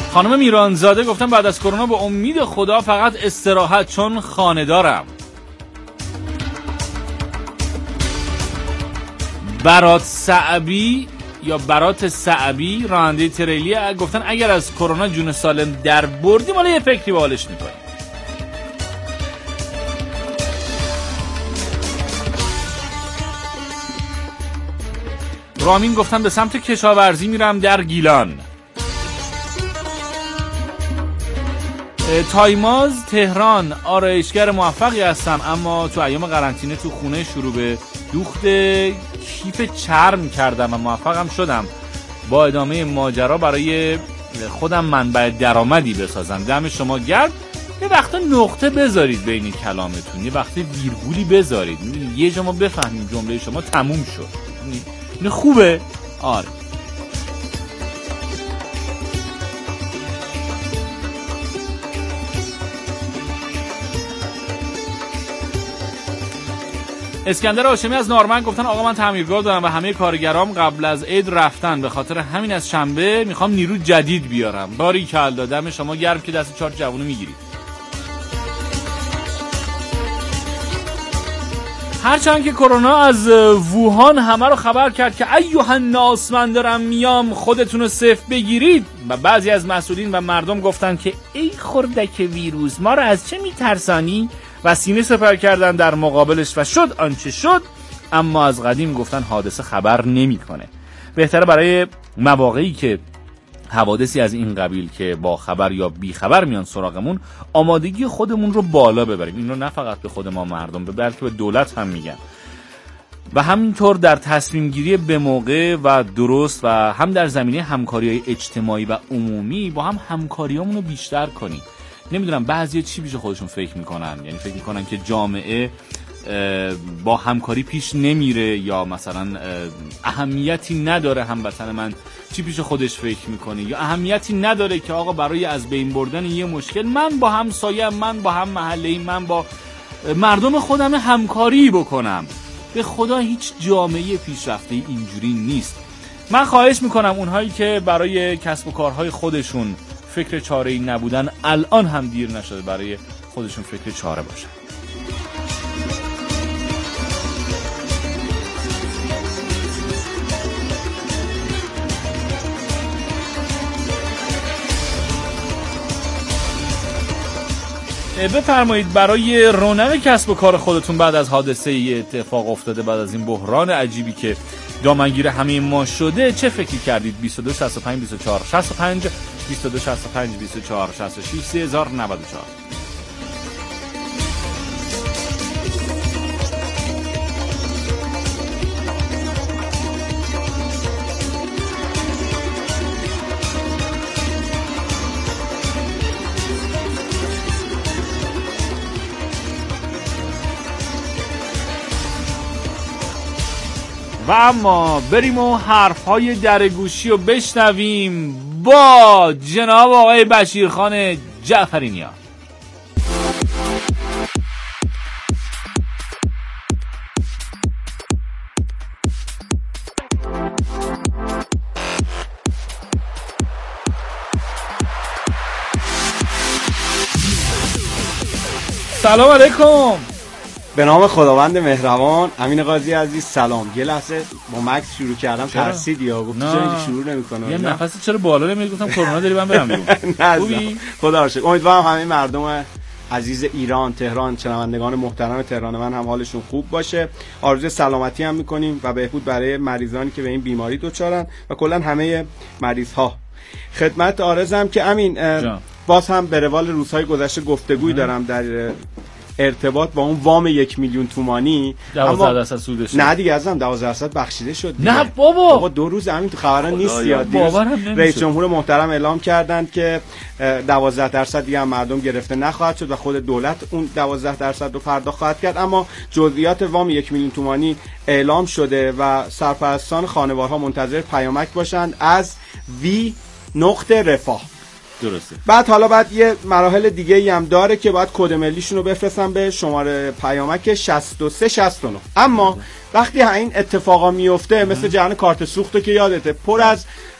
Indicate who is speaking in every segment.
Speaker 1: خانم میرانزاده گفتن بعد از کرونا به امید خدا فقط استراحت، چون خانه دارم. برات سعبی راننده تریلی گفتن اگر از کرونا جون سالم در بردیم حالا یه فکری به حالش میکنیم. رامین گفتن به سمت کشاورزی میرم در گیلان. تایماز تهران آرایشگر موفقی هستم اما تو ایام قرنطینه تو خونه شروع به دوخت کیف چرم کردم و موفقم شدم با ادامه ماجرا برای خودم منبع درآمدی بسازم. دم شما گرد. یه وقتا نقطه بذارید بین کلامتون، یه وقتا ویرگولی بذارید، یه جا ما بفهمیم جمله شما تموم شد. این خوبه؟ آره. اسکندر هاشمی از نارمن گفتن آقا من تعمیرگاه دارم و همه کارگرام قبل از عید رفتن، به خاطر همین از شنبه میخوام نیرو جدید بیارم. باریکلا، دم شما گرم که دست 4 جوونو میگیرید. هرچند که کرونا از ووهان همه رو خبر کرد که ایها الناس من دارم میام خودتون رو سیف بگیرید و بعضی از مسئولین و مردم گفتن که ای خردک ویروس ما رو از چه میترسانی و سینه سپر کردن در مقابلش و شد آنچه شد. اما از قدیم گفتن حادثه خبر نمیکنه. بهتره برای مواقعی که حوادثی از این قبیل که با خبر یا بی خبر میان سراغمون آمادگی خودمون رو بالا ببریم. این رو نه فقط به خود ما مردم بلکه به دولت هم میگن و همینطور در تصمیم گیری به موقع و درست و هم در زمینه همکاری‌های اجتماعی و عمومی با هم همکاریامون رو بیشتر کنیم. نمیدونم بعضی چی پیش خودشون فکر میکنن، یعنی فکر میکنن که جامعه با همکاری پیش نمیره یا مثلا اهمیتی نداره هموطن من چی پیش خودش فکر میکنه، یا اهمیتی نداره که آقا برای از بین بردن یه مشکل من با همسایه، من با هم محله‌ای، من با مردم خودم همکاری بکنم. به خدا هیچ جامعه پیشرفته اینجوری نیست. من خواهش میکنم اونهایی که برای کسب و کارهای خودشون فکر چاره‌ای نبودن الان هم دیر نشده برای خودشون فکر چاره باشن. بفرمایید برای رونق کسب و کار خودتون بعد از حادثه اتفاق افتاده، بعد از این بحران عجیبی که دامنگیر همه ما شده چه فکری کردید؟ 22 65 24 65 22 65 24 66 3094. و اما بریم و حرفهای درگوشی رو بشنویم با جناب آقای بشیرخان جعفرینیا. سلام علیکم.
Speaker 2: به نام خداوند مهربان. امین قاضی عزیز سلام. یه لحظه با مکس شروع کردم ترسید یا گفت چرا شروع نمی‌کنه؟
Speaker 1: یه نفسی چرا بالا نمیاد؟ گفتم کرونا داری من برم بیرون.
Speaker 2: خوبی؟ خدا رو شکر. امیدوارم همه مردم عزیز ایران، تهران، شنوندگان محترم تهران من هم حالشون خوب باشه. آرزوی سلامتی هم می‌کنیم و بهبود برای مریضانی که به این بیماری دچارن و کلا همه مریض‌ها. خدمت عارضم که امین باز هم به روال روزهای گذشته گفتگوی دارم در ارتباط با اون وام 1 میلیون تومانی.
Speaker 1: 12% سودش
Speaker 2: نه دیگه ازم 12% بخشیده شد دیگه.
Speaker 1: نه بابا
Speaker 2: 2 روز همین تو خبران نیست یاد. رئیس جمهور محترم اعلام کردند که 12% دیگه هم مردم گرفته نخواهد شد و خود دولت اون 12% رو پرداخت خواهد کرد. اما جزئیات وام 1 میلیون تومانی اعلام شده و سرپرستان خانوارها منتظر پیامک باشند از وی.رفاه.
Speaker 1: درسته.
Speaker 2: بعد یه مراحل دیگه ای هم داره که باید کد ملیشون رو بفرستن به شماره پیامک 6369. اما وقتی این اتفاقا میفته مثل جهان کارت سوخته که یادته پر از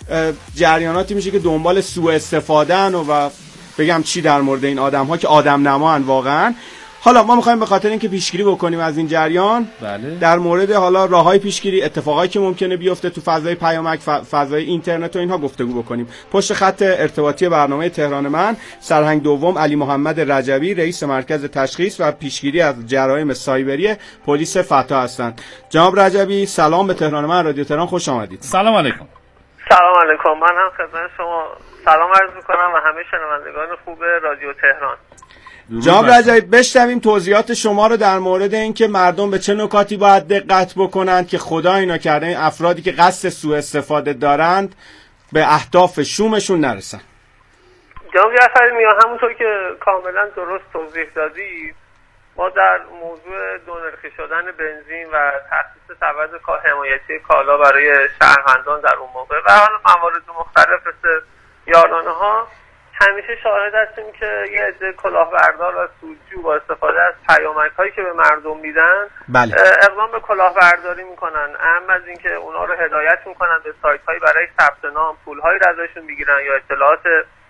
Speaker 2: جریاناتی میشه که دنبال سوء استفادهن و بگم چی در مورد این آدم‌ها که آدم نماان واقعا. حالا ما می‌خوایم به خاطر اینکه پیشگیری بکنیم از این جریان،
Speaker 1: بله.
Speaker 2: در مورد حالا راه‌های پیشگیری، اتفاقایی که ممکنه بیفته تو فضای پیامک، فضای اینترنت و اینها گفتگو بکنیم. پشت خط ارتباطی برنامه تهران من سرهنگ دوم علی محمد رجبی، رئیس مرکز تشخیص و پیشگیری از جرایم سایبری پلیس فتا هستند. جناب رجبی سلام به تهران من رادیو تهران، خوش آمدید.
Speaker 1: سلام علیکم.
Speaker 3: سلام علیکم. من هم خدمت شما سلام عرض می‌کنم و همه شنوندگان خوب رادیو تهران.
Speaker 2: جناب رجبی بشنویم توضیحات شما رو در مورد اینکه مردم به چه نکاتی باید دقت بکنند که خدا اینا کرده این افرادی که قصد سوء استفاده دارند به اهداف شومشون نرسن.
Speaker 3: جناب جعفری میان، همونطور که کاملا درست توضیح دادید، ما در موضوع دونرخی شدن بنزین و تخصیص سبد حمایتی کالا برای شهروندان در اون موقع و حالا موارد مختلف مثل یارانه‌ها همیشه شاهد هستیم که یه عده کلاهبردار و سودجو با استفاده از پیامک‌هایی که به مردم میدن
Speaker 2: بله.
Speaker 3: اقدام به کلاهبرداری میکنن. اهم از اینکه اونا رو هدایت میکنن به سایت‌هایی برای ثبت نام، پول‌هایی رو ازشون میگیرن یا اطلاعات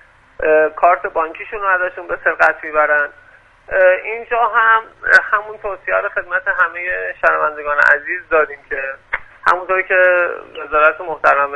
Speaker 3: کارت بانکیشون رو ازشون به سرقت میبرن. اینجا هم همون توصیه رو خدمت همه شنوندگان عزیز داریم که همونطوری که وزارت محترم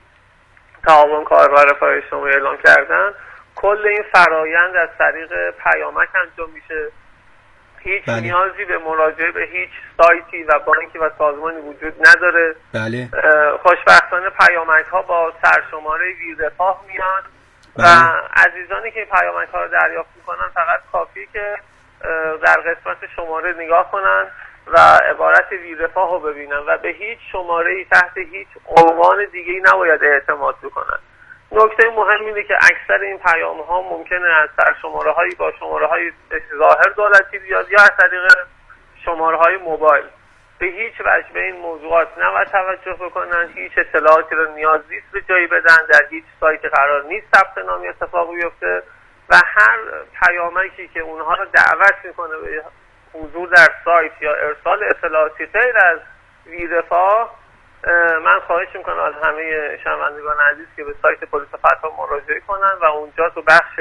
Speaker 3: تعاون کار و رفاه اجتماعی اعلام کردن، کل این فرایند از طریق پیامک انجام میشه. هیچ
Speaker 2: بله.
Speaker 3: نیازی به مراجعه به هیچ سایتی و بانکی و سازمانی وجود نداره.
Speaker 2: بله.
Speaker 3: خوشبختانه پیامک ها با سرشماره ویرفاه میان.
Speaker 2: بله.
Speaker 3: و عزیزانی که پیامک ها رو دریافت میکنن فقط کافی که در قسمت شماره نگاه کنن و عبارت ویرفاه رو ببینن و به هیچ شماره‌ای تحت هیچ عنوان دیگه‌ای نباید اعتماد بکنن. نکته مهم اینه که اکثر این پیام‌ها ممکنه از سرشماره‌هایی با شماره‌های ظاهر دولتی بیاد یا از طریق شماره‌های موبایل. به هیچ وجه به این موضوعات نباید توجه بکنن. هیچ اطلاعاتی رو نیاز نیست به جایی بدن. در هیچ سایت قرار نیست ثبت نامی اتفاق بیفته و هر پیامکی که اونها رو دعوت میکنه به حضور در سایت یا ارسال اطلاعاتی غیر از ویرفاه، من خواهش میکنم از همه شنوندگان عزیز که به سایت پلیس فتا مراجعه کنن و اونجا تو بخش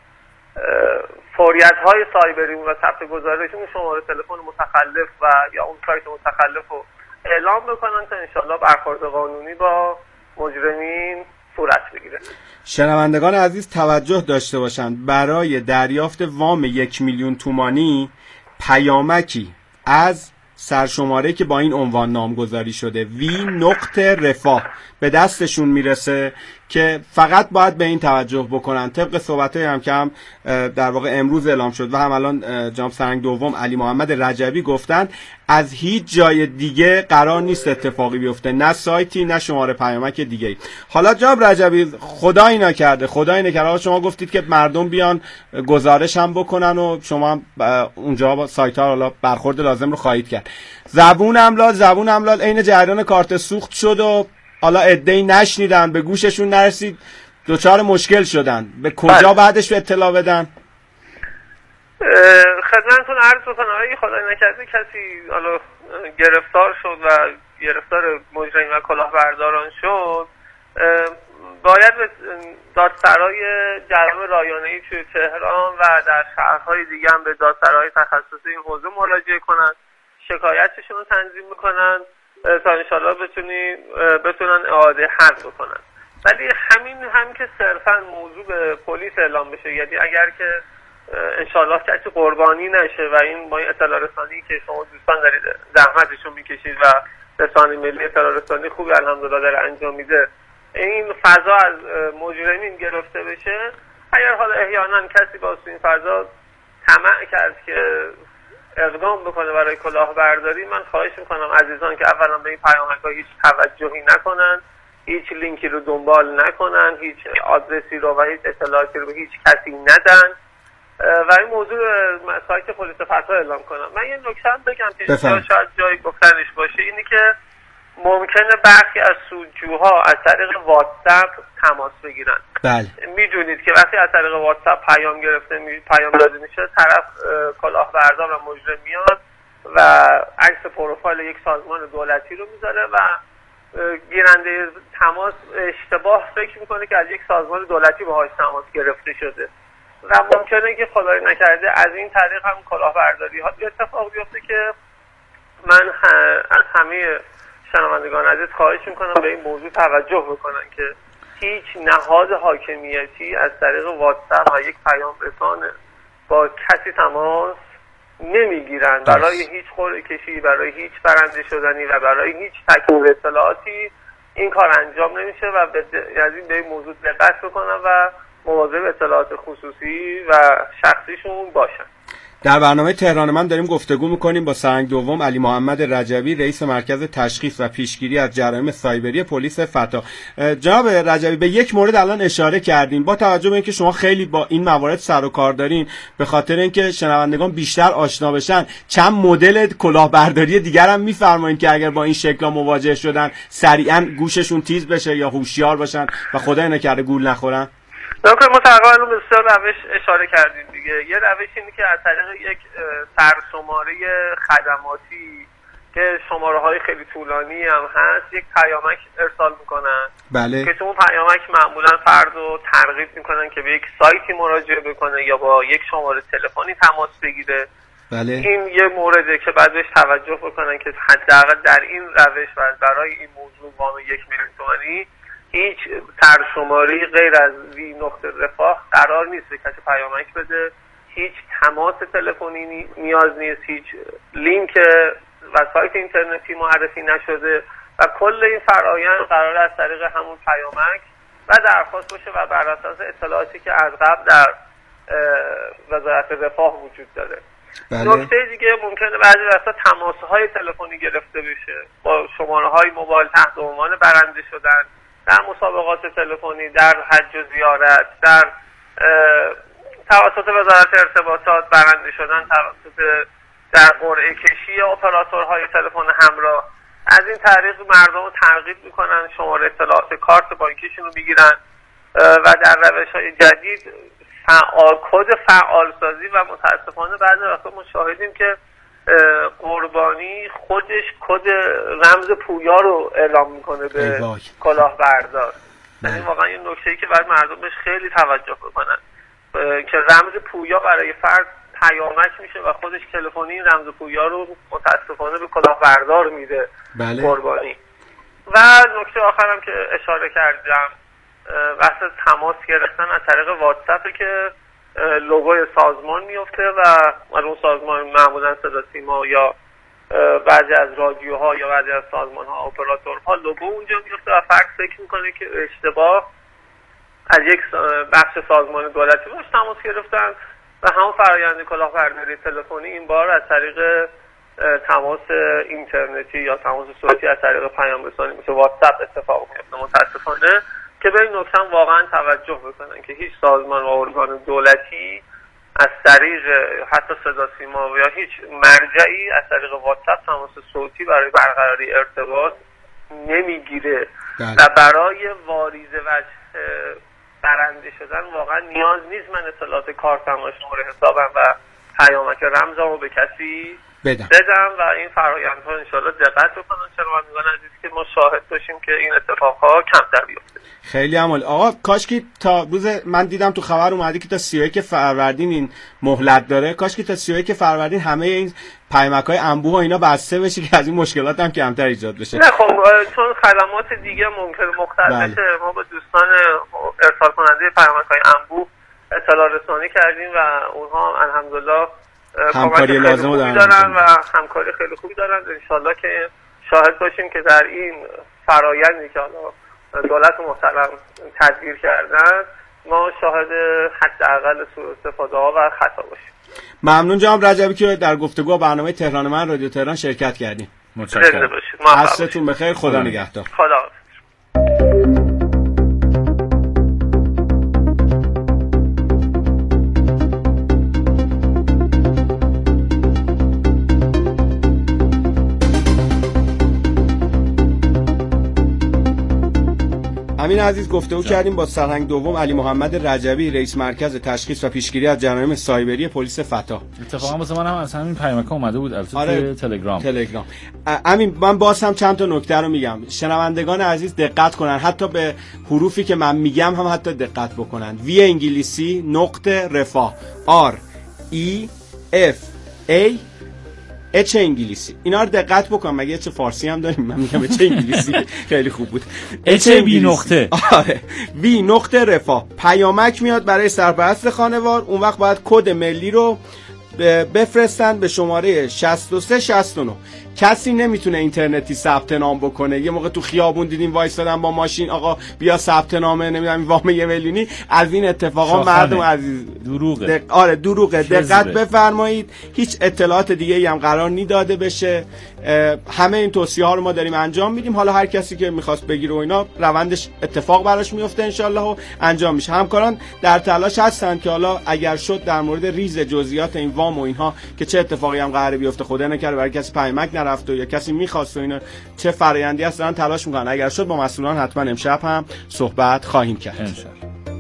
Speaker 3: فوریت‌های سایبری و ثبت گزارشون شماره تلفن متخلف و یا اون سایت متخلف رو اعلام بکنن تا انشالله برخورد قانونی با مجرمین صورت بگیره.
Speaker 2: شنوندگان عزیز توجه داشته باشند، برای دریافت وام 1,000,000 تومانی پیامکی از سرشماره که با این عنوان نامگذاری شده v.رفاه به دستشون میرسه که فقط باید به این توجه بکنن. طبق صحبتایی هم که هم در واقع امروز اعلام شد و هم الان جناب سرهنگ دوم علی محمد رجبی گفتن، از هیچ جای دیگه قرار نیست اتفاقی بیفته، نه سایتی نه شماره پیامک دیگه. حالا جناب رجبی خدایی نکرده شما گفتید که مردم بیان گزارش هم بکنن و شما هم اونجا سایت ها حالا برخورد لازم رو خواهید کرد. زبون املال عین جریان کارت سوخت شد و حالا عده‌ای نشنیدن، به گوششون نرسید، دچار مشکل شدن. به کجا بعدش به اطلاع بدن؟
Speaker 3: خدمتتون عرض بکنم اگه خدای نکرده کسی حالا گرفتار شد و گرفتار مجرمین و کلاهبرداران شد، باید به دادسرای جرایم رایانه‌ای توی تهران و در شهرهای دیگه هم به دادسرای تخصصی این حوزه مراجعه کنن، شکایتشون رو تنظیم میکنن تا انشالله بتونن اعاده حل بکنن. ولی همین هم که صرفا موضوع به پلیس اعلام بشه، یعنی اگر که انشالله کسی قربانی نشه و این با این اطلاع رسانی که شما دوستان دارید زحمتشون میکشید و رسانه ملی اطلاع رسانی خوبی الحمدلله داره انجام میده، این فضا از مجرمین گرفته بشه، اگر حالا احیانا کسی با این فضا طمع کرد که اقدام بکنه برای کلاهبرداری، من خواهش میکنم عزیزان که اولا به این پیامک‌ها هیچ توجهی نکنن، هیچ لینکی رو دنبال نکنن، هیچ آدرسی رو و هیچ اطلاعاتی رو به هیچ کسی ندن و این موضوع سایت پلیس فتا اعلام کنم. من یه نکته بگم که شاید جای گفتنش باشه، اینی که ممکنه برخی از سودجوها از طریق واتساپ تماس بگیرن.
Speaker 2: بله.
Speaker 3: میدونید که وقتی از طریق واتساپ پیام داده میشه، طرف کلاهبردار و مجرم میاد و عکس پروفایل یک سازمان دولتی رو میذاره و گیرنده تماس اشتباه فکر میکنه که از یک سازمان دولتی باهاش تماس گرفته شده و ممکنه که خدای نکرده از این طریق هم کلاهبرداری ها اتفاق بیفته که من از همه شنوندگان عزیز خواهش میکنم به این موضوع توجه بکنن که هیچ نهاد حاکمیتی از طریق واتساپ و یک پیام رسان با کسی تماس نمیگیرن برای هیچ قرعه کشی، برای هیچ برنده شدنی و برای هیچ تکمیل اطلاعاتی این کار انجام نمیشه و از این به این موضوع دقت بکنن و مواظب اطلاعات خصوصی و شخصیشون باشن.
Speaker 2: در برنامه تهران من داریم گفتگو میکنیم با سرهنگ دوم علی محمد رجبی، رئیس مرکز تشخیص و پیشگیری از جرایم سایبری پلیس فتا. جناب رجبی، به یک مورد الان اشاره کردین، با توجه به اینکه شما خیلی با این موارد سر و کار دارین، به خاطر اینکه شنوندگان بیشتر آشنا بشن چند مدل کلاهبرداری دیگر هم میفرمایید که اگر با این شکل مواجه شدن سریعا گوششون تیز بشه یا هوشیار باشن و خدای نکرده گول نخورن؟
Speaker 3: نکته ما تقریبا بسیار روش اشاره کردیم دیگه. یه روش اینه که از طریق یک سرشماره خدماتی که شماره های خیلی طولانی هم هست یک پیامک ارسال میکنن.
Speaker 2: بله. که
Speaker 3: تو اون پیامک معمولا فرد رو ترغیب میکنن که به یک سایتی مراجعه بکنه یا با یک شماره تلفنی تماس بگیره.
Speaker 2: بله.
Speaker 3: این یه مورده که باید بهش توجه بکنن که حداقل در این روش و برای این موضوع وام 1 میلیون تومانی هیچ سرشماری غیر از #رفاه قرار نیست به کسی پیامک بده، هیچ تماس تلفنی نیاز نیست، هیچ لینک و سایت اینترنتی معرفی نشده و کل این فرآیند قرار از طریق همون پیامک و درخواست باشه و بر اساس اطلاعاتی که از قبل در وزارت رفاه وجود داره. نکته دیگه ممکنه بعضی وقتا تماس‌های تلفنی گرفته بشه با شماره‌های موبایل تحت عنوان برنده شدن در مسابقات تلفنی، در حج و زیارت، در توسط وزارت ارتباطات برنده شدن، توسط در قرعه کشی اپراتورهای تلفن همراه. از این طریق مردم رو ترغیب میکنن، شماره اطلاعات کارت بانکیشون رو میگیرن و در روش‌های جدید کد فعالسازی و متاسفانه بعضی وقتا ما شاهدیم که قربانی خودش کد رمز پویا رو اعلام میکنه به کلاهبردار. یعنی واقعا این نکته‌ای که باید مردم بهش خیلی توجه بکنن که رمز پویا برای فرد پیامک میشه و خودش تلفنی این رمز پویا رو متاسفانه به کلاهبردار میده.
Speaker 2: بله.
Speaker 3: قربانی. و نکته آخرم که اشاره کردم بحث تماس گرفتن از طریق واتساپ که لوگوی سازمان میفته و اون سازمان معمولا صدا سیما یا بعضی از رادیوها یا بعضی از سازمان‌ها اپراتورها لوگو اونجا میفته و فرد فکر میکنه که اشتباه از یک بخش سازمان دولتی باش تماس گرفتن و همون فرآیند کلاهبرداری تلفنی این بار از طریق تماس اینترنتی یا تماس صوتی از طریق پیام رسانی مثل واتساپ اتفاق میفته. متاسفانه که به این نکته واقعا توجه بکنن که هیچ سازمان و ارگان دولتی از طریق حتی صدا سیما یا هیچ مرجعی از طریق واتساپ تماس صوتی برای برقراری ارتباط نمیگیره و برای واریز وجه برنده شدن واقعا نیاز نیست من اطلاعات کارتم و شماره حسابم و پیامک رمزمو به کسی بدم و این فرآیندها انشالله دقت بکنن شنوندگان عزیز که ما شاهد باشیم که این اتفاقها کمتر بیفته.
Speaker 2: خیلی عالی. آقا کاش که تا روز من دیدم تو خبر اومده که تا 31 فروردین این مهلت داره، کاش که تا 31 فروردین همه این پیامک‌های انبوه و اینا بسته بشه که از این مشکلات هم کمتر ایجاد بشه.
Speaker 3: نه خب چون خدمات دیگه ممکنه مختلف بشه. ما با دوستان ارسال کننده پیامک‌های انبوه اطلاع رسانی کردیم و اونها الحمدلله
Speaker 2: همکاری لازم
Speaker 3: دارن و همکاری خیلی خوبی دارن. انشالله که شاهد باشیم که در این فرآیندی که دولت محترم تدبیر کردن ما شاهد حداقل سوء استفاده ها و خطا باشیم.
Speaker 2: ممنون جناب رجبی که در گفتگو برنامه تهران من رادیو تهران شرکت کردیم.
Speaker 3: متشکرم.
Speaker 2: عصرتون بخیر. خدا نگهدار.
Speaker 3: خدا.
Speaker 2: امین عزیز گفتگو کردیم با سرهنگ دوم علی محمد رجبی، رئیس مرکز تشخیص و پیشگیری از جرایم سایبری پلیس فتا.
Speaker 1: اتفاقا واسه من هم از همین پیامک اومده بود البته تلگرام.
Speaker 2: امین من باز هم چند تا نکته رو میگم، شنوندگان عزیز دقت کنن، حتی به حروفی که من میگم هم حتی دقت بکنن. وی انگلیسی نقطه رفاه R E F A اچ انگلیسی، اینا رو دقت بکن. مگه چه فارسی هم داریم؟ من میگم اچ انگلیسی خیلی خوب بود.
Speaker 1: اچ بی نقطه
Speaker 2: وی نقطه رفاه پیامک میاد برای سرپرست خانوار. اون وقت باید کد ملی رو بفرستن به شماره 6369. کسی نمیتونه اینترنتی ثبت نام بکنه. یه موقع تو خیابون دیدیم وایسادن با ماشین، آقا بیا ثبت نامه نمیدونم وام 1 میلیونی. از این اتفاقا مردم عزیز
Speaker 1: دروغه.
Speaker 2: آره دروغه. دقت بفرمایید، هیچ اطلاعات دیگه ای هم قرار نی داده بشه. همه این توصیه ها رو ما داریم انجام میدیم. حالا هر کسی که میخواست بگیره و اینا روندش اتفاق براش میفته ان شاء الله و انجام میشه. همکاران در تلاش هستن که حالا اگر شد در مورد ریز جزئیات این وام و اینها که چه اتفاقی هم قراره بیفته، خدا نکنه برای کسی پیامک نرفت و یا کسی میخواست و اینا چه فرآیندی هست، دارن تلاش میکنن. اگر شد با مسئولان حتما امشب هم صحبت خواهیم کرد انشالله.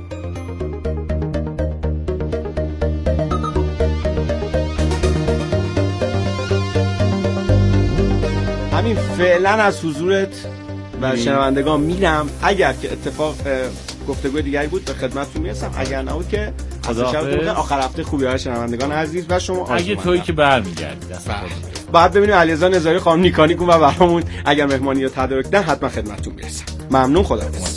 Speaker 2: همین فعلا از حضورت و شنوندگان میرم. اگر که اتفاق گفتگوی دیگری بود به خدمتتون میرسم، اگر نبود که آخر هفته خوبی برای شنوندگان عزیز و شما.
Speaker 1: اگه تویی که برمیگردی
Speaker 2: بعد ببینیم علیرضا نظاری خانم نیکانی کن و برامون اگر مهمانی رو تدارک دن حتما خدمتتون میرسم. ممنون، خداحافظ.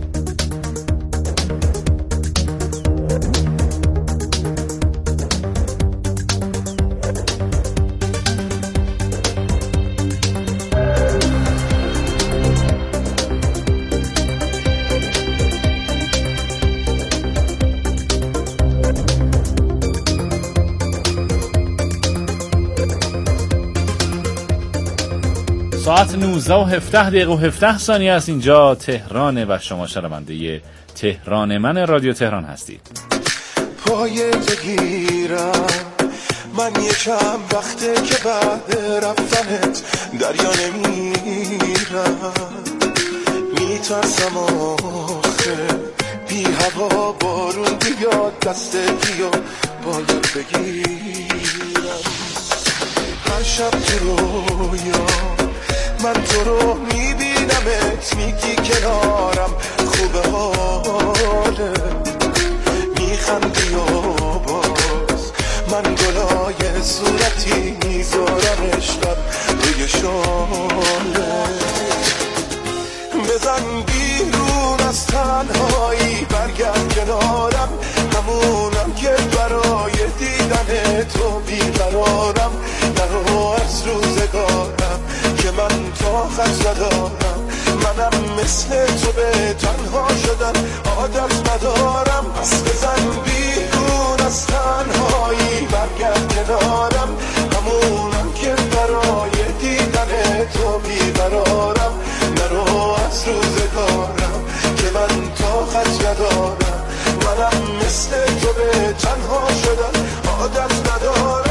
Speaker 1: ساعت 19:17 است. اینجا تهرانه و شما شنونده تهران من رادیو تهران هستید.
Speaker 4: پایت گیرم من یکم وقته که بعد رفتنت دریا نمیرم، میترسم آخه بی هوا بارون بیاد دستت بیا باید بگیرم. هر شب تو رویا من تو رو میبینمت، میگی کنارم خوبه حاله، میخندی و باز من گلای صورتی میذارم عشقم روی شاله. بزن بیرون از تنهایی برگرد کنارم، همونم که برای دیدن تو بیقرارم. نرو از روزگارم که من طاقت ندارم، منم مثل تو به تنها شدن عادت ندارم. پس بزن بیرون از تنهایی برگرد کنارم، همونم که برای دیدن تو بیقرارم. نرو از روزگارم که من طاقت ندارم، منم مثل تو به تنها شدن عادت ندارم.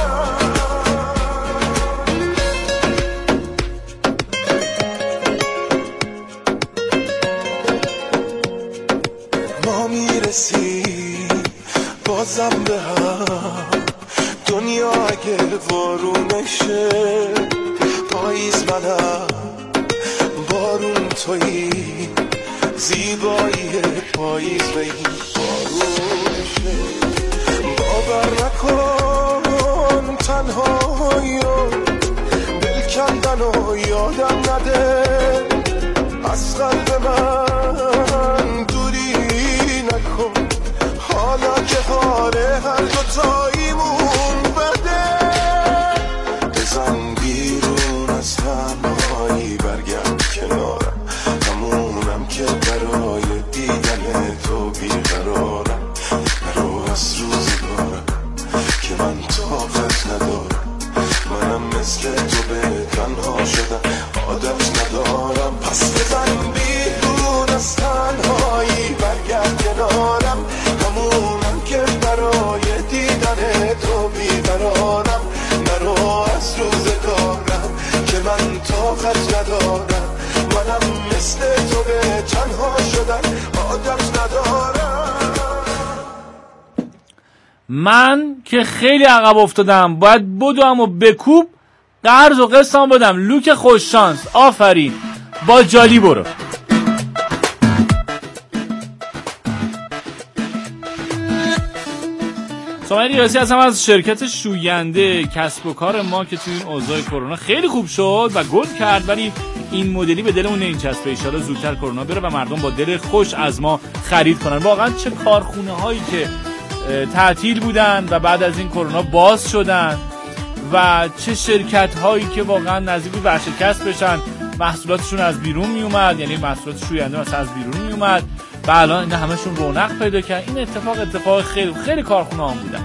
Speaker 4: ما میرسیم بازم به هم، دنیا اگه بارونشه پاییز منم، بارون تویی، زیبایی پاییز به این بارونشه. باور نکن تنهایی و دل کندن و یادم نده، از قلب من دوری نکن، حالا که حال هر دوتاییمون بده. بزن بیرون از تنهایی برگرد کنارم، همونم که برای دیدن تو بیقرارم. نرو از روزگارم که من طاقت ندارم، منم مثل تو به تنها شدم عادت ندارم. پس بزن بیرون از تنهایی برگرد کنارم، همونم که برای دیدن تو بیقرارم. نرو از روزگارم که من طاقت ندارم، منم مثل تو و به تنها شدن عادت ندارم.
Speaker 1: من که خیلی عقب افتادم، باید بدوم و بکوب قرض و قسطم بدم. لوک خوش شانس، آفرین، با جالی برو. سامان ریاسی هستم از شرکت شوینده. کسب و کار ما که توی این اوضاع کرونا خیلی خوب شد و گل کرد، ولی این مدلی به دلمون نمیچسبه. ان شاءالله زودتر کرونا بره و مردم با دل خوش از ما خرید کنن. واقعا چه کارخونه هایی که تعطیل بودن و بعد از این کرونا باز شدن و چه شرکت هایی که واقعا نزدیک به ورشکست بشن، محصولاتشون از بیرون می اومد، یعنی محصولات شوینده مثلا از بیرون می اومد و الان اینا همشون رونق پیدا کرد. این اتفاق خیلی خیلی کارخونه ها بودن.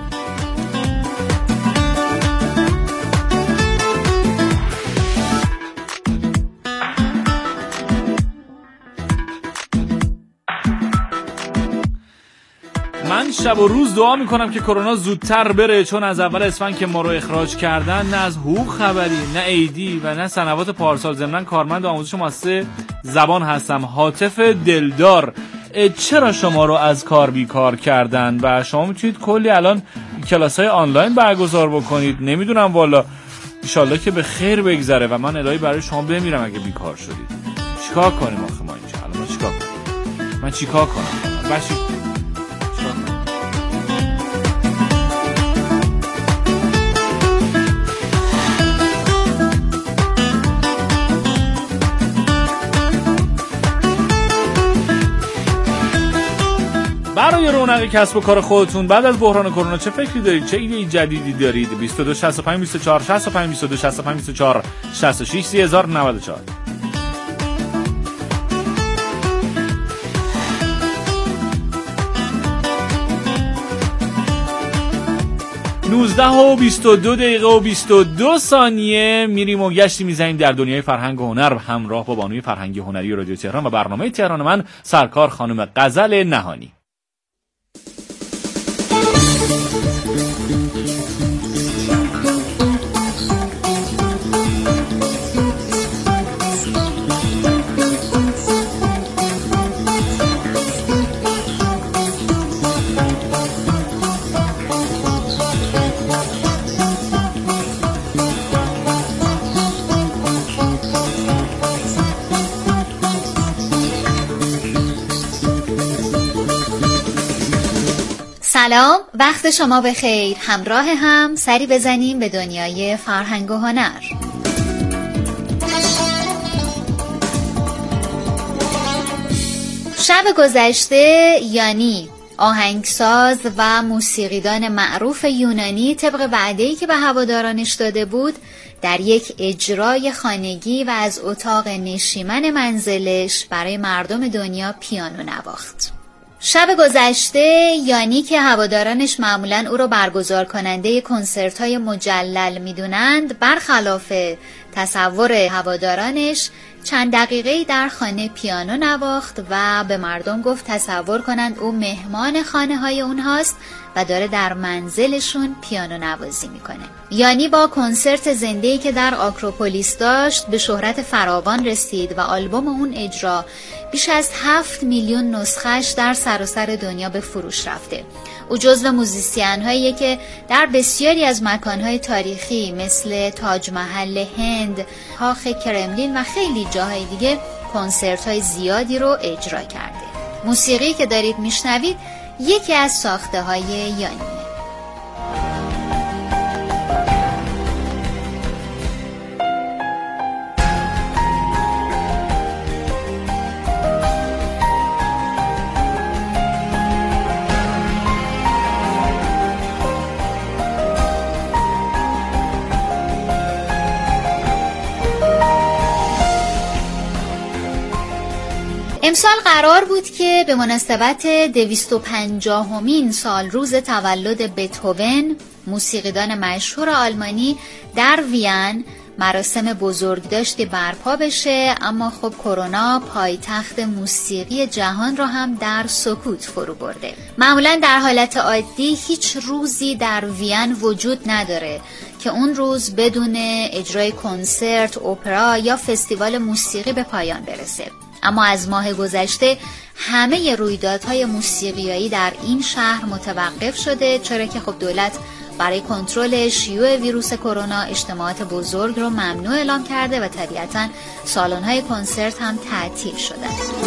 Speaker 1: من شب و روز دعا میکنم که کرونا زودتر بره، چون از اول اسفند که ما رو اخراج کردن نه از حقوق خبری، نه ایدی و نه سنوات پارسال. ضمن کارمند آموزش مؤسسه زبان هستم. حاطف دلدار، چرا شما رو از کار بیکار کردن و شما میتونید کلی الان کلاس‌های آنلاین برگزار بکنید؟ نمیدونم والا، انشالله که به خیر بگذره و من الهی برای شما بمیرم اگه بیکار شدید. چیکار کنیم آخه ما اینجا؟ الان من چیکار کنم؟ برای رونق کسب و کار خودتون بعد از بحران کرونا چه فکری دارید؟ چه ایده جدیدی دارید؟ 22 65 24 65 22 65 24 66 3094 19 و 22 دقیقه و 22 ثانیه میریم و گشتی میزنیم در دنیای فرهنگ و هنر همراه با بانوی فرهنگی هنری رادیو تهران و برنامه تهران من، سرکار خانم غزل نهانی.
Speaker 5: سلام، وقت شما بخیر. همراه هم سری بزنیم به دنیای فرهنگ و هنر. شب گذشته یانی، آهنگساز و موسیقیدان معروف یونانی، طبق وعده‌ای که به هوادارانش داده بود در یک اجرای خانگی و از اتاق نشیمن منزلش برای مردم دنیا پیانو نواخت. شب گذشته یانی که هوادارانش معمولاً او را برگزار کننده کنسرت‌های مجلل می‌دونند، برخلاف تصور هوادارانش چند دقیقه‌ای در خانه پیانو نواخت و به مردم گفت تصور کنند او مهمان خانه‌های اونهاست و داره در منزلشون پیانو نوازی میکنه. یانی با کنسرت زنده‌ای که در آکروپولیس داشت به شهرت فراوان رسید و آلبوم اون اجرا بیش از 7 میلیون نسخه‌اش در سراسر دنیا به فروش رفته. او جزو موزیسین‌هاییه که در بسیاری از مکان‌های تاریخی مثل تاج محل هند، کاخ کرملین و خیلی جاهای دیگه کنسرت‌های زیادی رو اجرا کرده. موسیقی که دارید میشنوید یکی از ساخته‌های یانیه. امسال قرار بود که به مناسبت 250مین سال روز تولد بتهوون، موسیقیدان مشهور آلمانی، در وین مراسم بزرگداشتی برپا بشه، اما خب کرونا پایتخت موسیقی جهان را هم در سکوت فرو برده. معمولا در حالت عادی هیچ روزی در وین وجود نداره که اون روز بدون اجرای کنسرت، اپرا یا فستیوال موسیقی به پایان برسه. اما از ماه گذشته همه رویدادهای موسیقیایی در این شهر متوقف شده، چرا که خب دولت برای کنترل شیوع ویروس کرونا اجتماعات بزرگ رو ممنوع اعلام کرده و طبیعتاً سالن‌های کنسرت هم تعطیل شدن.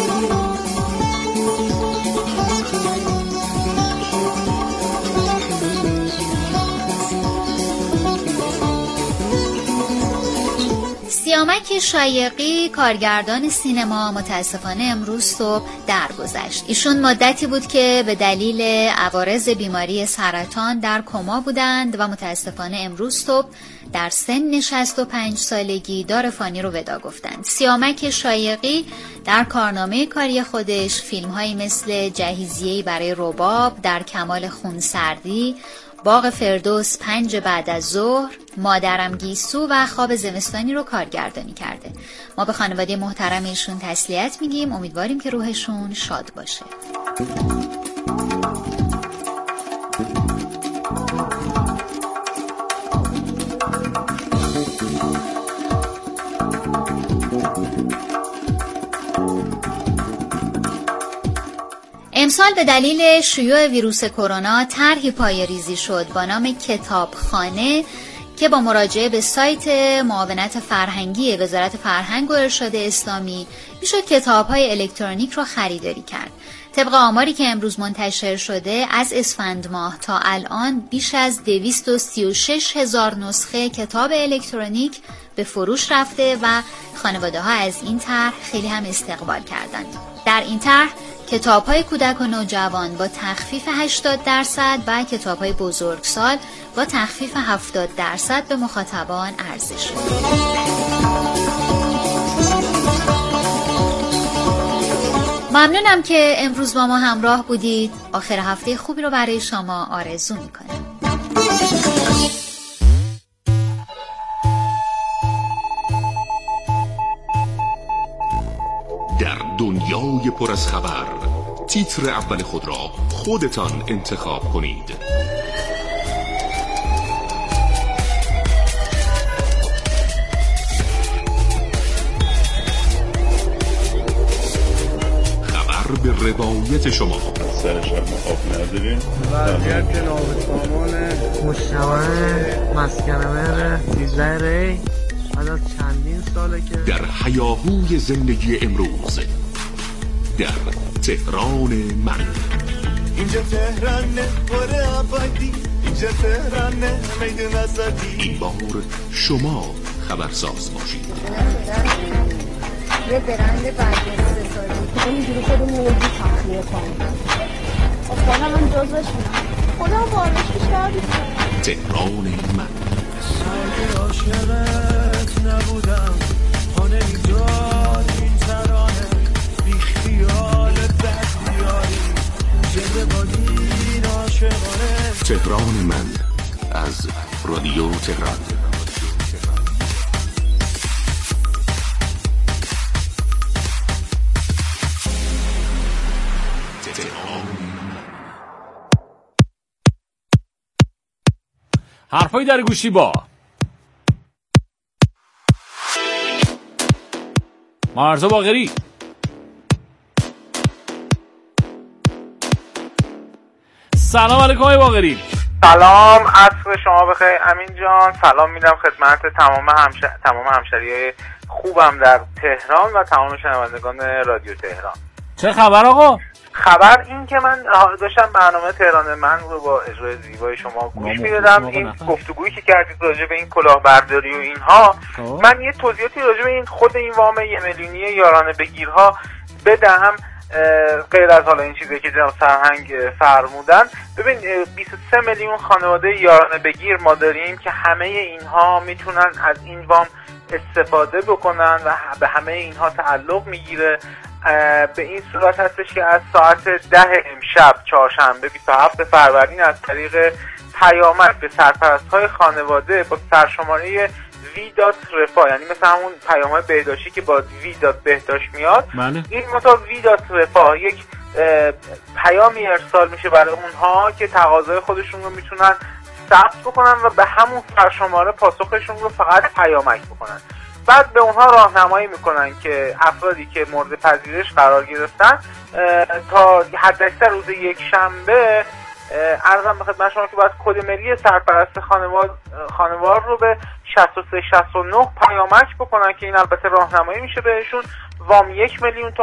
Speaker 5: سیامک شایقی کارگردان سینما متاسفانه امروز صبح درگذشت. ایشون مدتی بود که به دلیل عوارض بیماری سرطان در کما بودند و متاسفانه امروز صبح در سن 65 سالگی دار فانی رو ودا گفتند. سیامک شایقی در کارنامه کاری خودش فیلم‌هایی مثل جهیزیه‌ای برای رباب، در کمال خونسردی، باغ فردوس، 5 بعد از ظهر، مادرم گیسو و خواب زمستانی رو کارگردانی کرده. ما به خانواده محترم ایشون تسلیت میگیم، امیدواریم که روحشون شاد باشه. امسال به دلیل شیوع ویروس کرونا طرحی پایه‌ریزی شد با نام کتابخانه که با مراجعه به سایت معاونت فرهنگی وزارت فرهنگ و ارشاد اسلامی میشد کتاب‌های الکترونیک را خریداری کرد. طبق آماری که امروز منتشر شده از اسفند ماه تا الان بیش از 236,000 نسخه کتاب الکترونیک به فروش رفته و خانواده‌ها از این طرح خیلی هم استقبال کردند. در این طرح کتاب‌های کودک و نوجوان با تخفیف 80% و کتاب‌های بزرگسال با تخفیف 70% به مخاطبان عرضه شد. ممنونم که امروز با ما همراه بودید. آخر هفته خوبی رو برای شما آرزو می‌کنم.
Speaker 6: در دنیای پر از خبر تیتر اول خود را خودتان انتخاب کنید. خبر به روایت شما.
Speaker 7: سرش آب نداریم.
Speaker 8: وضعیت نابسامان مجتمع مسکن مهر 13 ری بعد از چندین ساله که
Speaker 6: در هیاهوی زندگی امروز در تهران من.
Speaker 4: اینجا تهرانه پر آبادی، اینجا تهرانه میدون آزادی.
Speaker 6: این بار شما خبرساز باشید.
Speaker 9: یه برند برگرد بسازید که اینجوری خودمون رو تخلیه کنیم. خودم هم جزوشونم، خودم بارش بیشتر بیشتر.
Speaker 6: تهران من.
Speaker 4: سالی عاشقت نبودم، خانه ایجاد این ترانه بی خیال بد بیاری جده بادین عاشقانه.
Speaker 6: تهران من از رادیو تهران.
Speaker 1: حرفای در گوشی با مرزا باقری. سلام علیکم آقای باقری.
Speaker 3: سلام، عصر شما بخیر امین جان. سلام میدم خدمت تمام همشهریای خوبم در تهران و تمام شنوندگان رادیو تهران.
Speaker 1: چه خبر آقا؟
Speaker 3: خبر این که من داشتم برنامه تهران من رو با اجرای زیبای شما گوش میدادم. این گفتگویی که کردید راجع به این کلاهبرداری و اینها، من یه توضیحاتی راجع به این خود این وام 1 میلیونی یارانه بگیرها بدم، غیر از حالا این چیزی که جناب سرهنگ فرمودن. ببین 23 میلیون خانواده یارانه بگیر ما داریم که همه اینها میتونن از این وام استفاده بکنن و به همه اینها تعلق میگیره. به این صورت هستش که از ساعت 10 امشب چهارشنبه 27 فروردین از طریق پیامک به سرپرست‌های خانواده با سرشماره v.رفاه، یعنی مثل همون پیام‌های بهداشتی که با v.بهداشت میاد، این متا v.رفاه یک پیامی ارسال میشه برای اونها که تقاضای خودشون رو میتونن ثبت بکنن و به همون سرشماره پاسخشون رو فقط پیامک بکنن.
Speaker 10: بعد به اونها راهنمایی میکنن که افرادی که مورد پذیرش قرار گرفتن تا حداکثر روز یک شنبه عرضم به خدمت شما که باید کد ملی سرپرست خانوار رو به 6369 پیامک بکنن که این البته راهنمایی میشه بهشون. وام 1 میلیون